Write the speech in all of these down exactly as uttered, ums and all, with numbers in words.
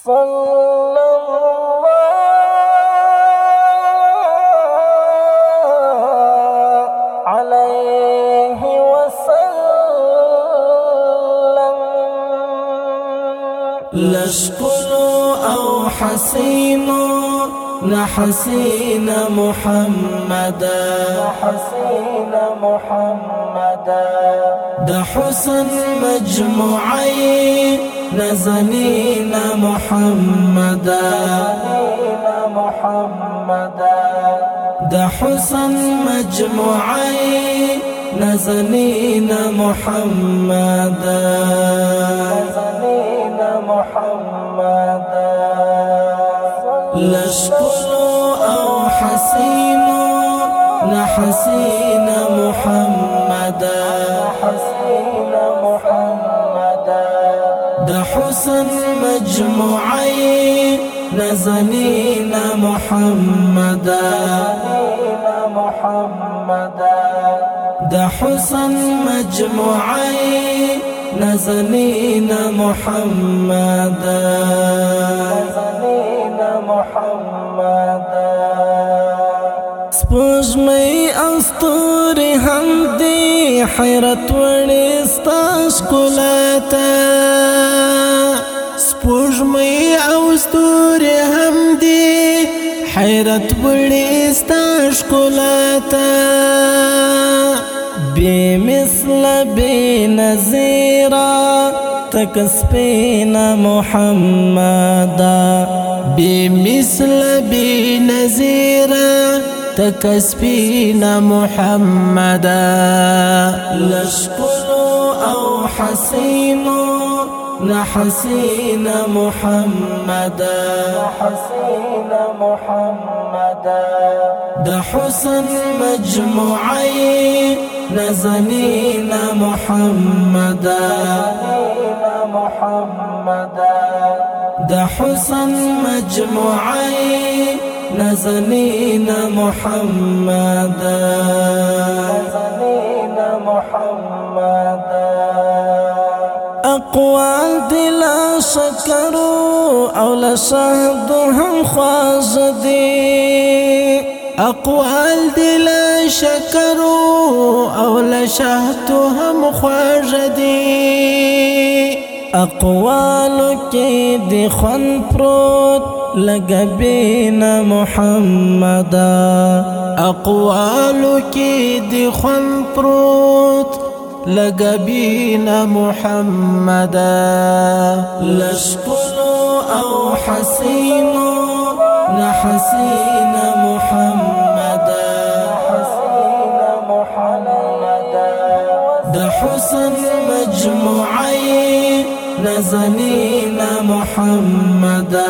صلى الله عليه وسلم. لشكر او حسين نحسين محمدا حسين محمدا دا حسن مجموعي نزنين محمدا محمدا دا حسن مجموعي نزنين محمدا نزنين محمدا. لشكر او حسين نحسين محمدا حسين محمدا دا حسن مجموعي نزنين محمدا محمدا دا حسن مجموعي نزنين محمدا نزنين محمدا. سپوږمۍ او ستوري هم دي حیرت وړي ستا ښکلا ته سپوږمۍ او ستوري هم دي حیرت وړي ستا ښکلا ته بې مثله بې نظیره تک سپینه محمدا بې مثله بې نظیره تک سپینه محمدا لشکر او حسین نحسین محمدا حسين محمدا دا حسن مجموعي نزنين محمدا محمدا دا حسن مجموعي نزنين محمدا نزنين محمدا. اقوال دي لا شکرو او لا شهد هم خواج دي اقوال دي لا شکرو او لا شهد هم خواج دي اقوالو کی دی خون پروت لگبین محمدا اقوالو کی دی خون پروت لگبین محمدا لشکر او حسین نحسین محمدا حسين محمدا دا حسن مجموعي نزنين محمدا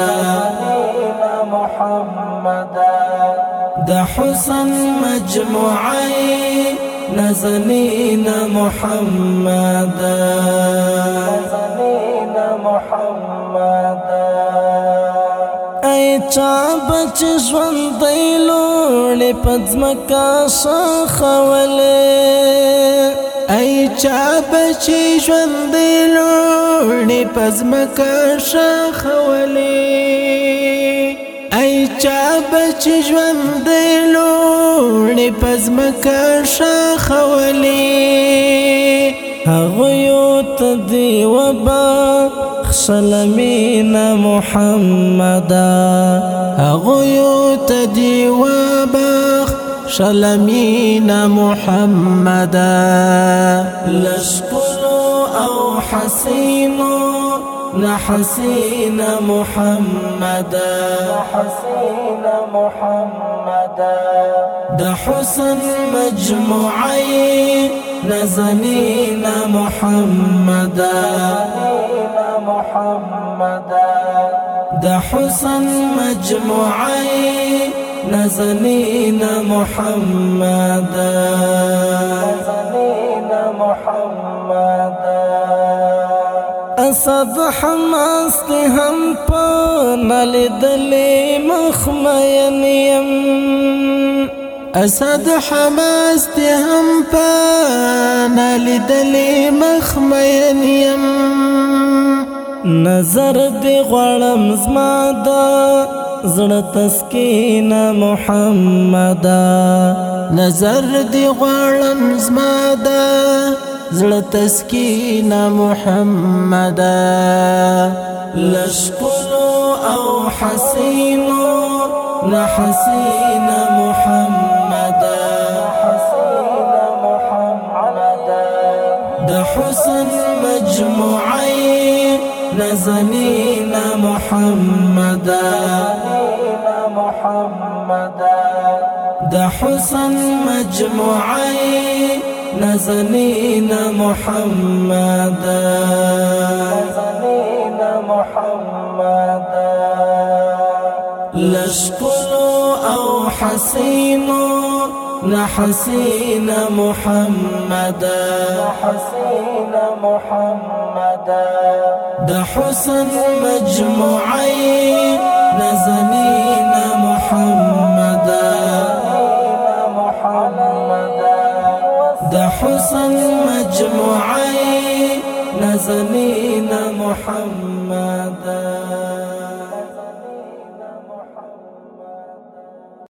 محمدا دا حسن مجموعي نزنين محمدا نزنين محمدا. اي چابچ ژوند لوړې پځمکا شخولې اي چابچ ژوند لوړې پځمکا شخولې اي چابچ ژوند لوړې پځمکا شخولې هغه یو تدي وبا خسلمين محمدا هغه تدي وبخ شلمين محمدا لشكر او حسين نحسين محمدا حسين محمدا دا حسن مجموعي نزنين محمدا محمدا دا حسن مجموعي نزنين محمدا نزنين محمدا. اسد حماس دي هم پا نلدلی مخمین یم اسد حماس دي هم پا نلدلی مخمین یم نظر دی غړم زما دا زړه تسکین محمد نظر دی غړم زما دا زړه تسکین محمد لشکلو او حسینو نحسین محمد حسين محمد د حسن مجموعی نزنین محمد محمد د حسن مجموعی نزنین محمد حسين محمد لشکلو او حسینو نحسین محمد حسين محمد د حسن مجموعی نزنین محمد محمد د حسن مجموعی نزنین محمد